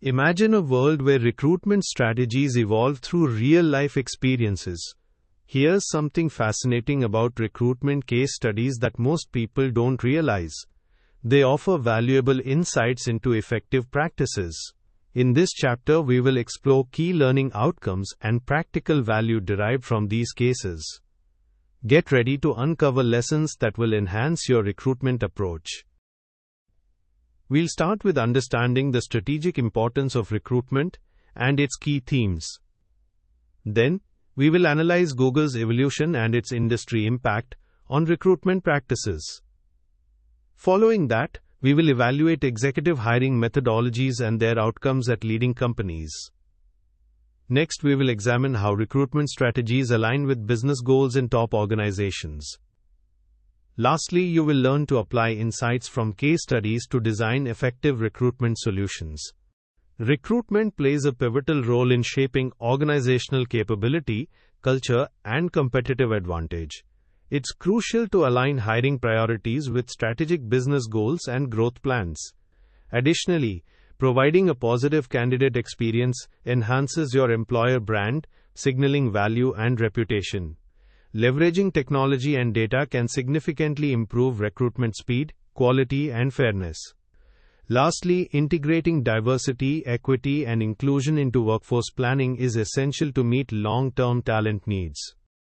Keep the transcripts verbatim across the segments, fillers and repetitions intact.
Imagine a world where recruitment strategies evolve through real-life experiences. Here's something fascinating about recruitment case studies that most people don't realize. They offer valuable insights into effective practices. In this chapter, we will explore key learning outcomes and practical value derived from these cases. Get ready to uncover lessons that will enhance your recruitment approach. We'll start with understanding the strategic importance of recruitment and its key themes. Then, we will analyze Google's evolution and its industry impact on recruitment practices. Following that, we will evaluate executive hiring methodologies and their outcomes at leading companies. Next, we will examine how recruitment strategies align with business goals in top organizations. Lastly, you will learn to apply insights from case studies to design effective recruitment solutions. Recruitment plays a pivotal role in shaping organizational capability, culture, and competitive advantage. It's crucial to align hiring priorities with strategic business goals and growth plans. Additionally, providing a positive candidate experience enhances your employer brand, signaling value and reputation. Leveraging technology and data can significantly improve recruitment speed, quality, and fairness. Lastly, integrating diversity, equity, and inclusion into workforce planning is essential to meet long-term talent needs.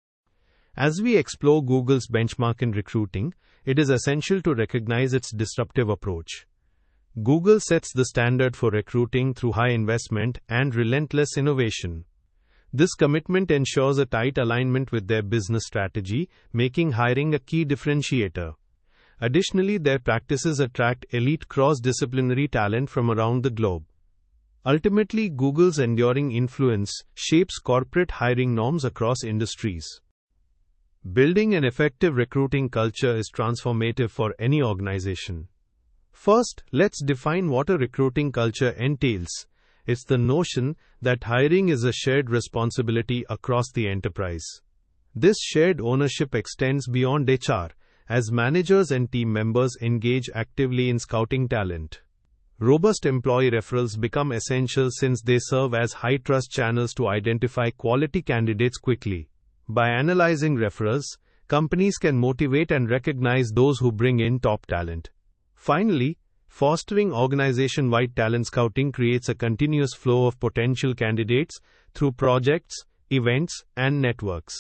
As we explore Google's benchmark in recruiting, it is essential to recognize its disruptive approach. Google sets the standard for recruiting through high investment and relentless innovation. This commitment ensures a tight alignment with their business strategy, making hiring a key differentiator. Additionally, their practices attract elite cross-disciplinary talent from around the globe. Ultimately, Google's enduring influence shapes corporate hiring norms across industries. Building an effective recruiting culture is transformative for any organization. First, let's define what a recruiting culture entails. It's the notion that hiring is a shared responsibility across the enterprise. This shared ownership extends beyond H R, as managers and team members engage actively in scouting talent. Robust employee referrals become essential since they serve as high-trust channels to identify quality candidates quickly. By analyzing referrals, companies can motivate and recognize those who bring in top talent. Finally, fostering organization-wide talent scouting creates a continuous flow of potential candidates through projects, events, and networks.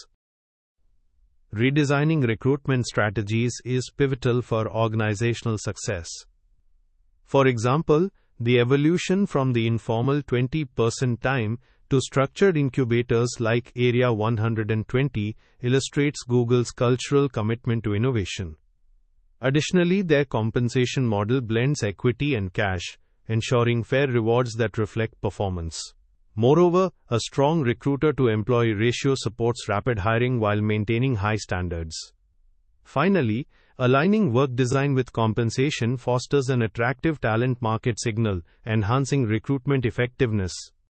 Redesigning recruitment strategies is pivotal for organizational success. For example, the evolution from the informal twenty percent time to structured incubators like Area one hundred twenty illustrates Google's cultural commitment to innovation. Additionally, their compensation model blends equity and cash, ensuring fair rewards that reflect performance. Moreover, a strong recruiter-to-employee ratio supports rapid hiring while maintaining high standards. Finally, aligning work design with compensation fosters an attractive talent market signal, enhancing recruitment effectiveness.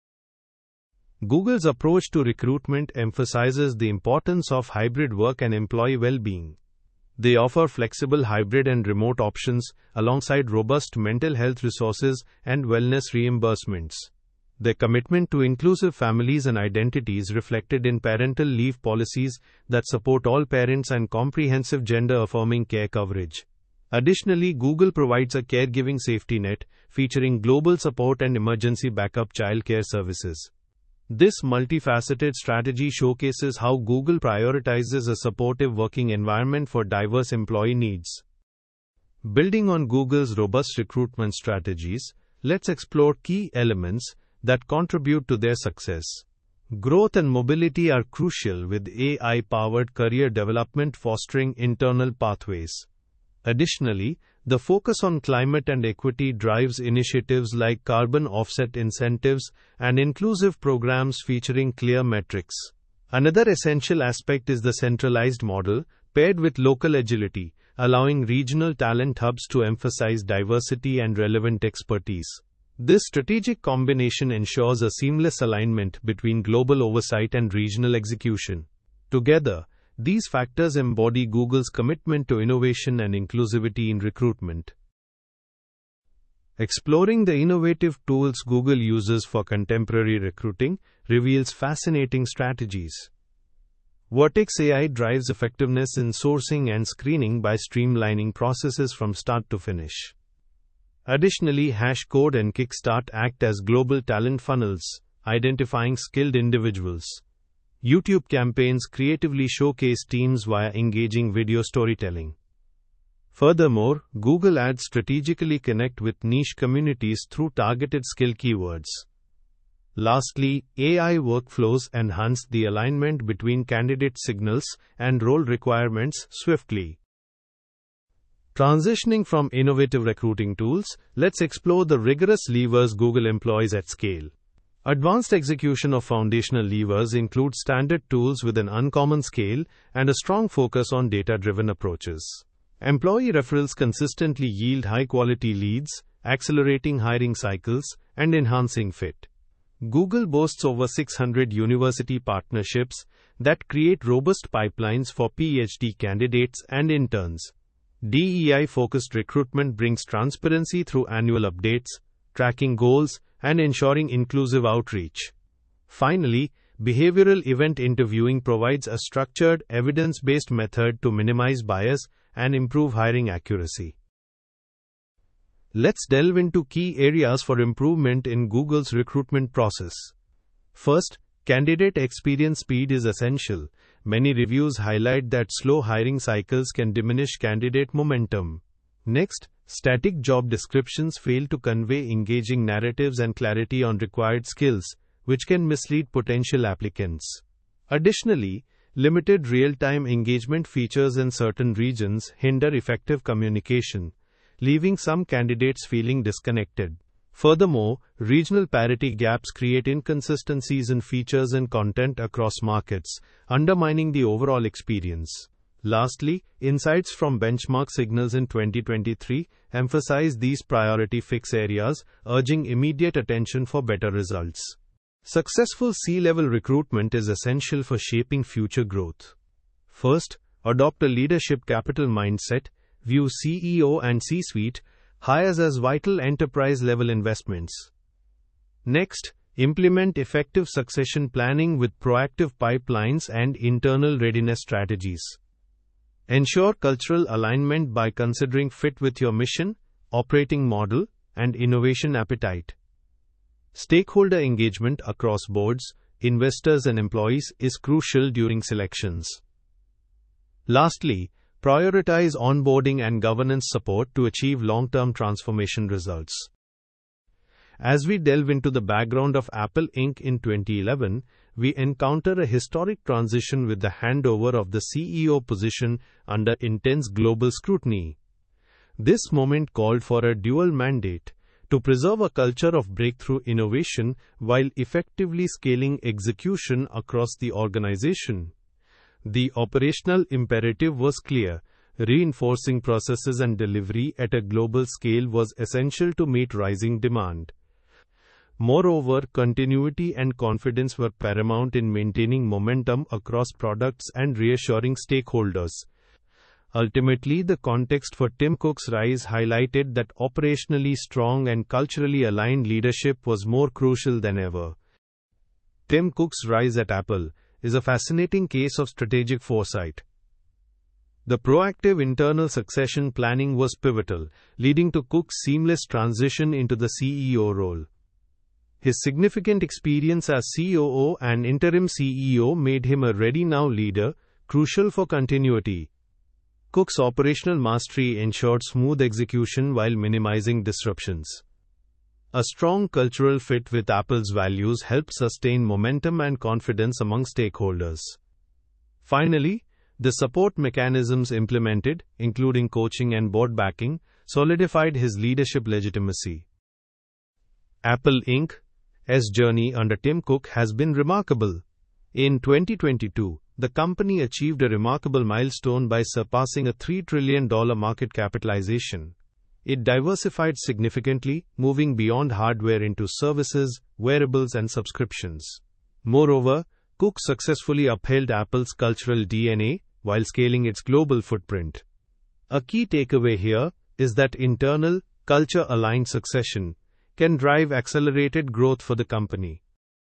Google's approach to recruitment emphasizes the importance of hybrid work and employee well-being. They offer flexible hybrid and remote options, alongside robust mental health resources and wellness reimbursements. Their commitment to inclusive families and identities reflected in parental leave policies that support all parents and comprehensive gender-affirming care coverage. Additionally, Google provides a caregiving safety net, featuring global support and emergency backup childcare services. This multifaceted strategy showcases how Google prioritizes a supportive working environment for diverse employee needs. Building on Google's robust recruitment strategies, let's explore key elements that contribute to their success. Growth and mobility are crucial, with A I-powered career development fostering internal pathways. Additionally, the focus on climate and equity drives initiatives like carbon offset incentives and inclusive programs featuring clear metrics. Another essential aspect is the centralized model, paired with local agility, allowing regional talent hubs to emphasize diversity and relevant expertise. This strategic combination ensures a seamless alignment between global oversight and regional execution. Together, these factors embody Google's commitment to innovation and inclusivity in recruitment. Exploring the innovative tools Google uses for contemporary recruiting reveals fascinating strategies. Vertex A I drives effectiveness in sourcing and screening by streamlining processes from start to finish. Additionally, Hashcode and Kickstart act as global talent funnels, identifying skilled individuals. YouTube campaigns creatively showcase teams via engaging video storytelling. Furthermore, Google Ads strategically connect with niche communities through targeted skill keywords. Lastly, A I workflows enhance the alignment between candidate signals and role requirements swiftly. Transitioning from innovative recruiting tools, let's explore the rigorous levers Google employs at scale. Advanced execution of foundational levers include standard tools with an uncommon scale and a strong focus on data-driven approaches. Employee referrals consistently yield high-quality leads, accelerating hiring cycles and enhancing fit. Google boasts over six hundred university partnerships that create robust pipelines for PhD candidates and interns. D E I-focused recruitment brings transparency through annual updates, tracking goals, and ensuring inclusive outreach. Finally, behavioral event interviewing provides a structured, evidence-based method to minimize bias and improve hiring accuracy. Let's delve into key areas for improvement in Google's recruitment process. First, candidate experience speed is essential. Many reviews highlight that slow hiring cycles can diminish candidate momentum. Next, static job descriptions fail to convey engaging narratives and clarity on required skills, which can mislead potential applicants. Additionally, limited real-time engagement features in certain regions hinder effective communication, leaving some candidates feeling disconnected. Furthermore, regional parity gaps create inconsistencies in features and content across markets, undermining the overall experience. Lastly, insights from benchmark signals in twenty twenty-three emphasize these priority fix areas, urging immediate attention for better results. Successful C-level recruitment is essential for shaping future growth. First, adopt a leadership capital mindset. View C E O and C-suite hires as vital enterprise-level investments. Next, implement effective succession planning with proactive pipelines and internal readiness strategies. Ensure cultural alignment by considering fit with your mission, operating model, and innovation appetite. Stakeholder engagement across boards, investors, and employees is crucial during selections. Lastly, prioritize onboarding and governance support to achieve long-term transformation results. As we delve into the background of Apple Incorporated in twenty eleven, we encounter a historic transition with the handover of the C E O position under intense global scrutiny. This moment called for a dual mandate: to preserve a culture of breakthrough innovation while effectively scaling execution across the organization. The operational imperative was clear. Reinforcing processes and delivery at a global scale was essential to meet rising demand. Moreover, continuity and confidence were paramount in maintaining momentum across products and reassuring stakeholders. Ultimately, the context for Tim Cook's rise highlighted that operationally strong and culturally aligned leadership was more crucial than ever. Tim Cook's rise at Apple is a fascinating case of strategic foresight. The proactive internal succession planning was pivotal, leading to Cook's seamless transition into the C E O role. His significant experience as C O O and interim C E O made him a ready-now leader, crucial for continuity. Cook's operational mastery ensured smooth execution while minimizing disruptions. A strong cultural fit with Apple's values helped sustain momentum and confidence among stakeholders. Finally, the support mechanisms implemented, including coaching and board backing, solidified his leadership legitimacy. Apple Incorporated's journey under Tim Cook has been remarkable. In twenty twenty-two, the company achieved a remarkable milestone by surpassing a three trillion dollars market capitalization. It diversified significantly, moving beyond hardware into services, wearables, and subscriptions. Moreover, Cook successfully upheld Apple's cultural D N A while scaling its global footprint. A key takeaway here is that internal, culture-aligned succession, can drive accelerated growth for the company.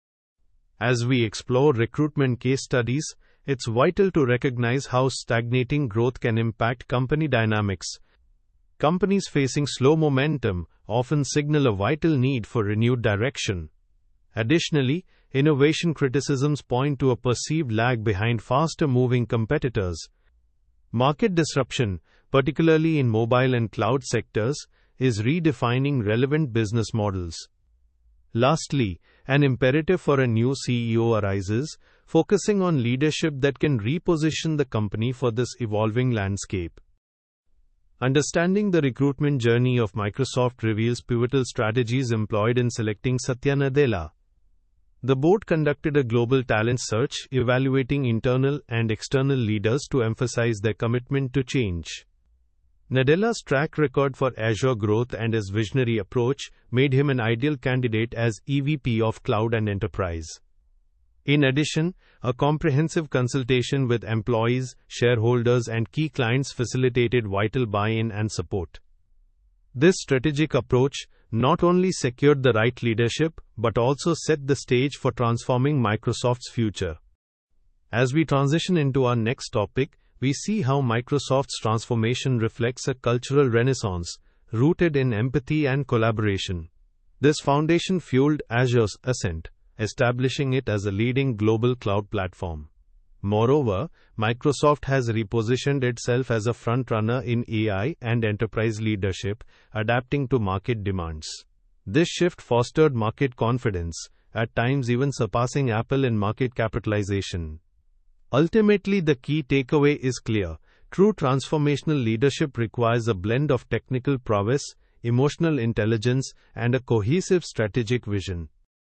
As we explore recruitment case studies, it's vital to recognize how stagnating growth can impact company dynamics. Companies facing slow momentum often signal a vital need for renewed direction. Additionally, innovation criticisms point to a perceived lag behind faster-moving competitors. Market disruption, particularly in mobile and cloud sectors, is redefining relevant business models. Lastly, an imperative for a new C E O arises, focusing on leadership that can reposition the company for this evolving landscape. Understanding the recruitment journey of Microsoft reveals pivotal strategies employed in selecting Satya Nadella. The board conducted a global talent search, evaluating internal and external leaders to emphasize their commitment to change. Nadella's track record for Azure growth and his visionary approach made him an ideal candidate as E V P of Cloud and Enterprise. In addition, a comprehensive consultation with employees, shareholders, and key clients facilitated vital buy-in and support. This strategic approach not only secured the right leadership but also set the stage for transforming Microsoft's future. As we transition into our next topic, we see how Microsoft's transformation reflects a cultural renaissance rooted in empathy and collaboration. This foundation fueled Azure's ascent, establishing it as a leading global cloud platform. Moreover, Microsoft has repositioned itself as a frontrunner in A I and enterprise leadership, adapting to market demands. This shift fostered market confidence, at times even surpassing Apple in market capitalization. Ultimately, the key takeaway is clear. True transformational leadership requires a blend of technical prowess, emotional intelligence, and a cohesive strategic vision.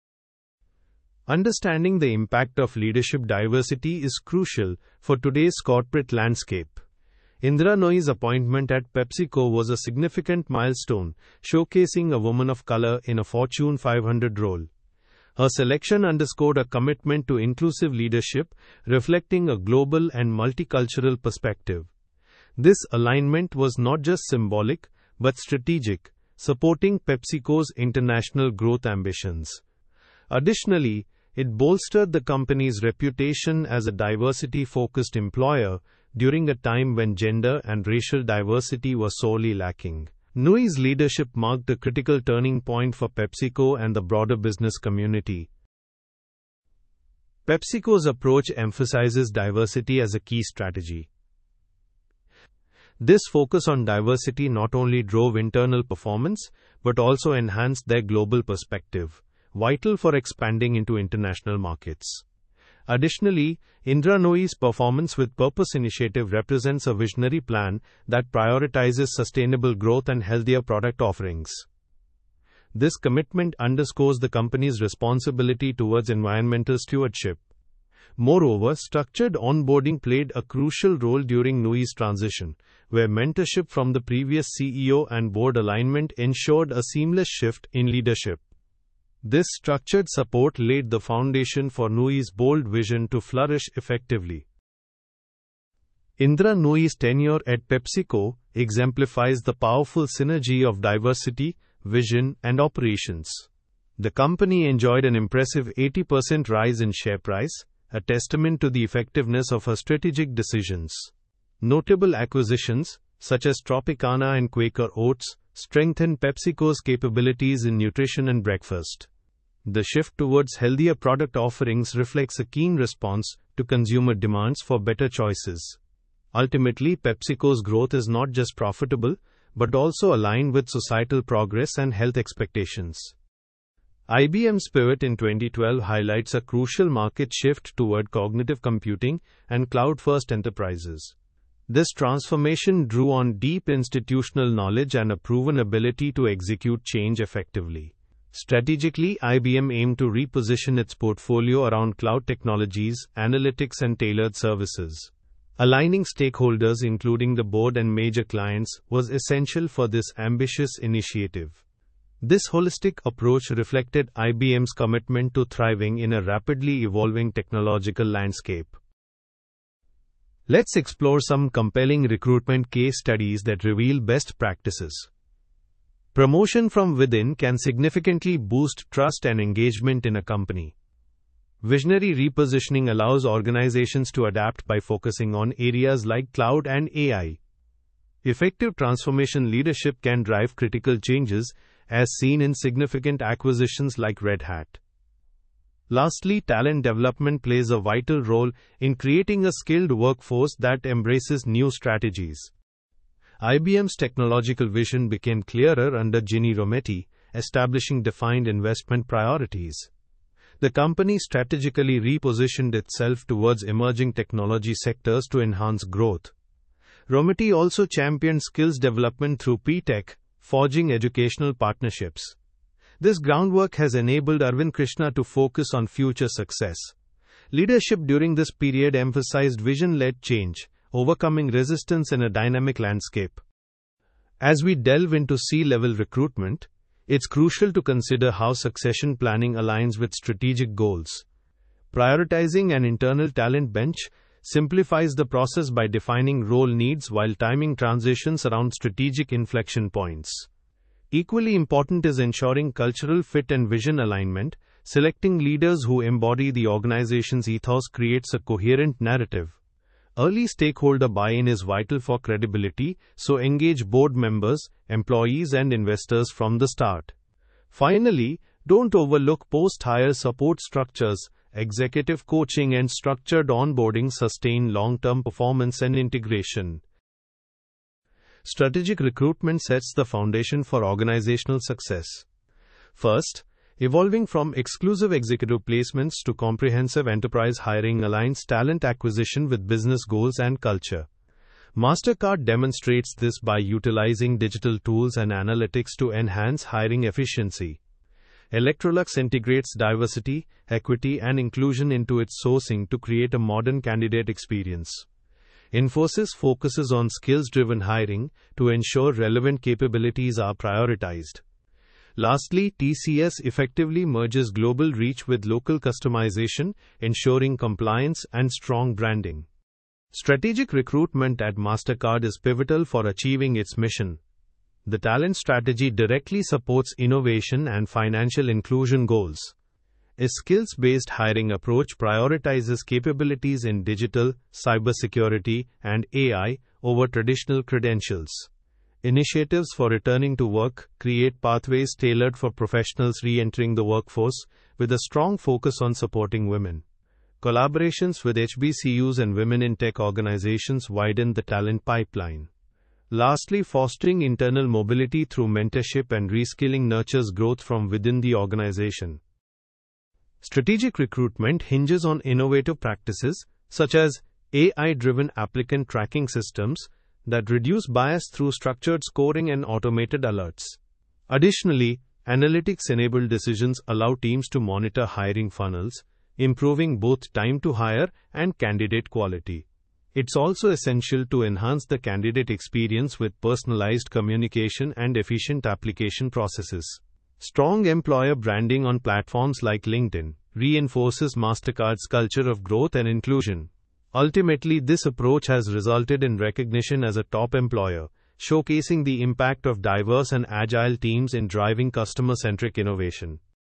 Understanding the impact of leadership diversity is crucial for today's corporate landscape. Indra Nooyi's appointment at PepsiCo was a significant milestone, showcasing a woman of color in a Fortune five hundred role. Her selection underscored a commitment to inclusive leadership, reflecting a global and multicultural perspective. This alignment was not just symbolic, but strategic, supporting PepsiCo's international growth ambitions. Additionally, it bolstered the company's reputation as a diversity-focused employer during a time when gender and racial diversity were sorely lacking. Nooyi's leadership marked a critical turning point for PepsiCo and the broader business community. PepsiCo's approach emphasizes diversity as a key strategy. This focus on diversity not only drove internal performance, but also enhanced their global perspective, vital for expanding into international markets. Additionally, Indra Nooyi's Performance with Purpose initiative represents a visionary plan that prioritizes sustainable growth and healthier product offerings. This commitment underscores the company's responsibility towards environmental stewardship. Moreover, structured onboarding played a crucial role during Nooyi's transition, where mentorship from the previous C E O and board alignment ensured a seamless shift in leadership. This structured support laid the foundation for Nooyi's bold vision to flourish effectively. Indra Nooyi's tenure at PepsiCo exemplifies the powerful synergy of diversity, vision, and operations. The company enjoyed an impressive eighty percent rise in share price, a testament to the effectiveness of her strategic decisions. Notable acquisitions, such as Tropicana and Quaker Oats, strengthened PepsiCo's capabilities in nutrition and breakfast. The shift towards healthier product offerings reflects a keen response to consumer demands for better choices. Ultimately, PepsiCo's growth is not just profitable, but also aligned with societal progress and health expectations. I B M's pivot in twenty twelve highlights a crucial market shift toward cognitive computing and cloud-first enterprises. This transformation drew on deep institutional knowledge and a proven ability to execute change effectively. Strategically, I B M aimed to reposition its portfolio around cloud technologies, analytics, and tailored services. Aligning stakeholders, including the board and major clients, was essential for this ambitious initiative. This holistic approach reflected I B M's commitment to thriving in a rapidly evolving technological landscape. Let's explore some compelling recruitment case studies that reveal best practices. Promotion from within can significantly boost trust and engagement in a company. Visionary repositioning allows organizations to adapt by focusing on areas like cloud and A I. Effective transformation leadership can drive critical changes, as seen in significant acquisitions like Red Hat. Lastly, talent development plays a vital role in creating a skilled workforce that embraces new strategies. I B M's technological vision became clearer under Ginni Rometty, establishing defined investment priorities. The company strategically repositioned itself towards emerging technology sectors to enhance growth. Rometty also championed skills development through P Tech, forging educational partnerships. This groundwork has enabled Arvind Krishna to focus on future success. Leadership during this period emphasized vision-led change, overcoming resistance in a dynamic landscape. As we delve into C-level recruitment, it's crucial to consider how succession planning aligns with strategic goals. Prioritizing an internal talent bench simplifies the process by defining role needs while timing transitions around strategic inflection points. Equally important is ensuring cultural fit and vision alignment. Selecting leaders who embody the organization's ethos creates a coherent narrative. Early stakeholder buy-in is vital for credibility, so engage board members, employees, and investors from the start. Finally, don't overlook post-hire support structures. Executive coaching and structured onboarding sustain long-term performance and integration. Strategic recruitment sets the foundation for organizational success. First, evolving from exclusive executive placements to comprehensive enterprise hiring aligns talent acquisition with business goals and culture. Mastercard demonstrates this by utilizing digital tools and analytics to enhance hiring efficiency. Electrolux integrates diversity, equity, and inclusion into its sourcing to create a modern candidate experience. Infosys focuses on skills-driven hiring to ensure relevant capabilities are prioritized. Lastly, T C S effectively merges global reach with local customization, ensuring compliance and strong branding. Strategic recruitment at Mastercard is pivotal for achieving its mission. The talent strategy directly supports innovation and financial inclusion goals. A skills-based hiring approach prioritizes capabilities in digital, cybersecurity, and A I over traditional credentials. Initiatives for returning to work create pathways tailored for professionals re-entering the workforce, with a strong focus on supporting women. Collaborations with H B C Us and women in tech organizations widen the talent pipeline. Lastly, fostering internal mobility through mentorship and reskilling nurtures growth from within the organization. Strategic recruitment hinges on innovative practices, such as A I-driven applicant tracking systems that reduce bias through structured scoring and automated alerts. Additionally, analytics-enabled decisions allow teams to monitor hiring funnels, improving both time to hire and candidate quality. It's also essential to enhance the candidate experience with personalized communication and efficient application processes. Strong employer branding on platforms like LinkedIn reinforces Mastercard's culture of growth and inclusion. Ultimately, this approach has resulted in recognition as a top employer, showcasing the impact of diverse and agile teams in driving customer-centric innovation.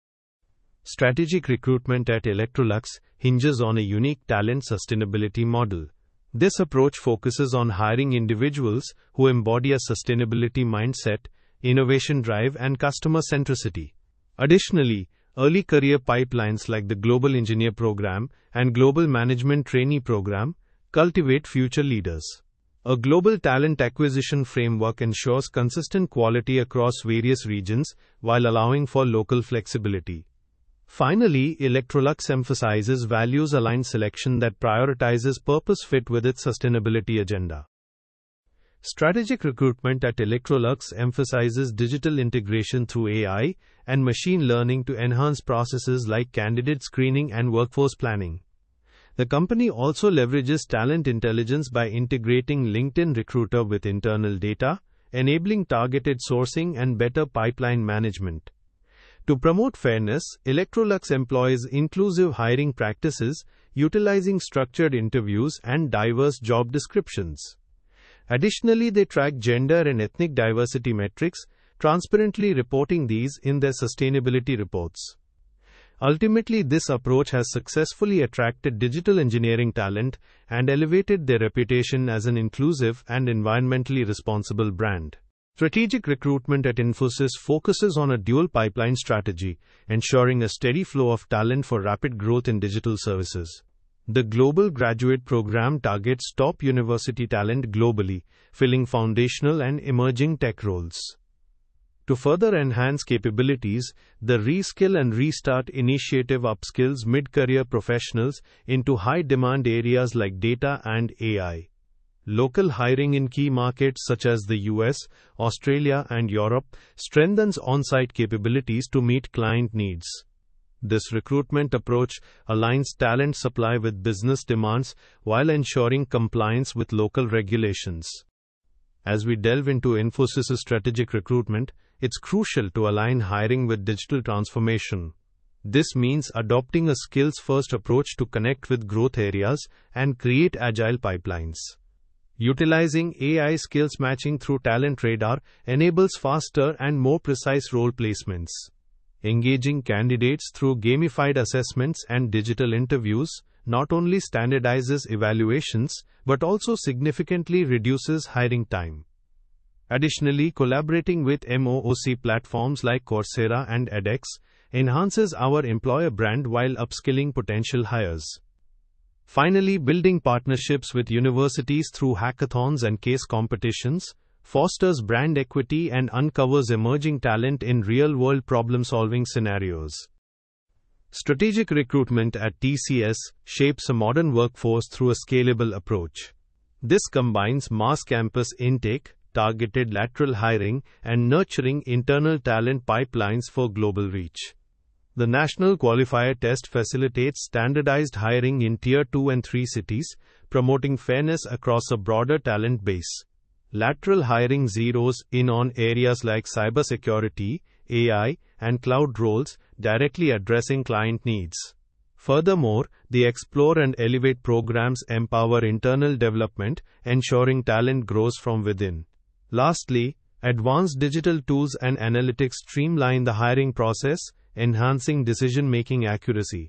Strategic recruitment at Electrolux hinges on a unique talent sustainability model. This approach focuses on hiring individuals who embody a sustainability mindset, innovation drive, and customer centricity. Additionally, early career pipelines like the Global Engineer Program and Global Management Trainee Program cultivate future leaders. A global talent acquisition framework ensures consistent quality across various regions while allowing for local flexibility. Finally, Electrolux emphasizes values-aligned selection that prioritizes purpose fit with its sustainability agenda. Strategic recruitment at Electrolux emphasizes digital integration through A I and machine learning to enhance processes like candidate screening and workforce planning. The company also leverages talent intelligence by integrating LinkedIn Recruiter with internal data, enabling targeted sourcing and better pipeline management. To promote fairness, Electrolux employs inclusive hiring practices, utilizing structured interviews and diverse job descriptions. Additionally, they track gender and ethnic diversity metrics, transparently reporting these in their sustainability reports. Ultimately, this approach has successfully attracted digital engineering talent and elevated their reputation as an inclusive and environmentally responsible brand. Strategic recruitment at Infosys focuses on a dual pipeline strategy, ensuring a steady flow of talent for rapid growth in digital services. The Global Graduate Program targets top university talent globally, filling foundational and emerging tech roles. To further enhance capabilities, the Reskill and Restart initiative upskills mid-career professionals into high-demand areas like data and A I. Local hiring in key markets such as the U S, Australia, and Europe strengthens on-site capabilities to meet client needs. This recruitment approach aligns talent supply with business demands while ensuring compliance with local regulations. As we delve into Infosys' strategic recruitment, it's crucial to align hiring with digital transformation. This means adopting a skills-first approach to connect with growth areas and create agile pipelines. Utilizing A I skills matching through Talent Radar enables faster and more precise role placements. Engaging candidates through gamified assessments and digital interviews not only standardizes evaluations but also significantly reduces hiring time. Additionally, collaborating with MOOC platforms like Coursera and edX enhances our employer brand while upskilling potential hires. Finally, building partnerships with universities through hackathons and case competitions fosters brand equity and uncovers emerging talent in real-world problem-solving scenarios. Strategic recruitment at T C S shapes a modern workforce through a scalable approach. This combines mass campus intake, targeted lateral hiring, and nurturing internal talent pipelines for global reach. The National Qualifier Test facilitates standardized hiring in Tier two and three cities, promoting fairness across a broader talent base. Lateral hiring zeroes in on areas like cybersecurity, A I, and cloud roles, directly addressing client needs. Furthermore, the Explore and Elevate programs empower internal development, ensuring talent grows from within. Lastly, advanced digital tools and analytics streamline the hiring process, enhancing decision-making accuracy.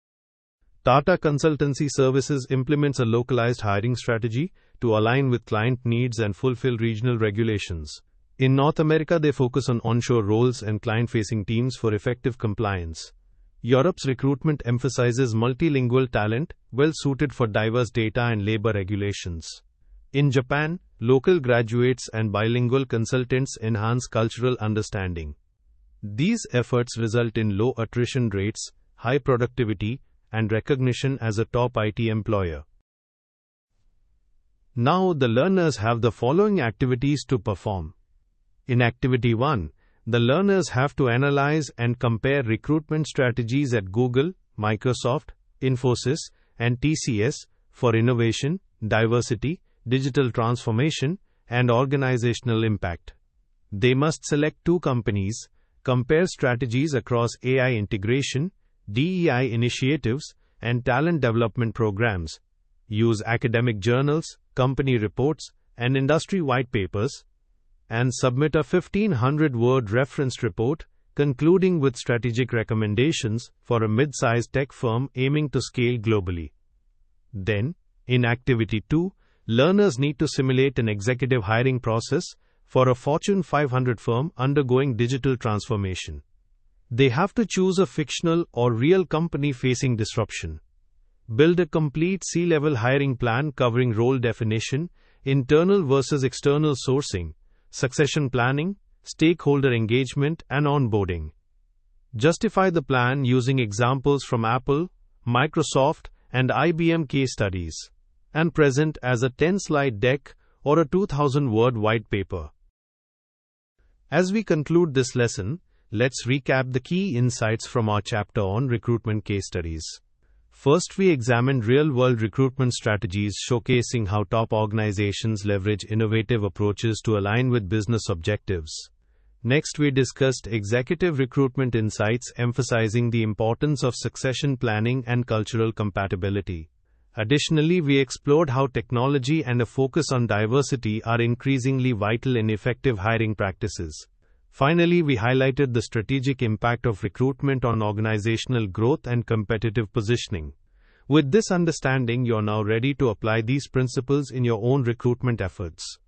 Tata Consultancy Services implements a localized hiring strategy to align with client needs and fulfill regional regulations. In North America, they focus on onshore roles and client-facing teams for effective compliance. Europe's recruitment emphasizes multilingual talent, well suited for diverse data and labor regulations. In Japan, local graduates and bilingual consultants enhance cultural understanding. These efforts result in low attrition rates, high productivity, and recognition as a top I T employer. Now, the learners have the following activities to perform. In Activity one, the learners have to analyze and compare recruitment strategies at Google, Microsoft, Infosys, and T C S for innovation, diversity, digital transformation, and organizational impact. They must select two companies, compare strategies across A I integration, D E I initiatives, and talent development programs, use academic journals, company reports, and industry white papers, and submit a fifteen hundred word reference report, concluding with strategic recommendations for a mid-sized tech firm aiming to scale globally. Then, in Activity two, learners need to simulate an executive hiring process for a Fortune five hundred firm undergoing digital transformation. They have to choose a fictional or real company facing disruption. Build a complete C-level hiring plan covering role definition, internal versus external sourcing, succession planning, stakeholder engagement, and onboarding. Justify the plan using examples from Apple, Microsoft, and I B M case studies, and present as a ten-slide deck or a two thousand word white paper. As we conclude this lesson, let's recap the key insights from our chapter on recruitment case studies. First, we examined real-world recruitment strategies showcasing how top organizations leverage innovative approaches to align with business objectives. Next, we discussed executive recruitment insights emphasizing the importance of succession planning and cultural compatibility. Additionally, we explored how technology and a focus on diversity are increasingly vital in effective hiring practices. Finally, we highlighted the strategic impact of recruitment on organizational growth and competitive positioning. With this understanding, you're now ready to apply these principles in your own recruitment efforts.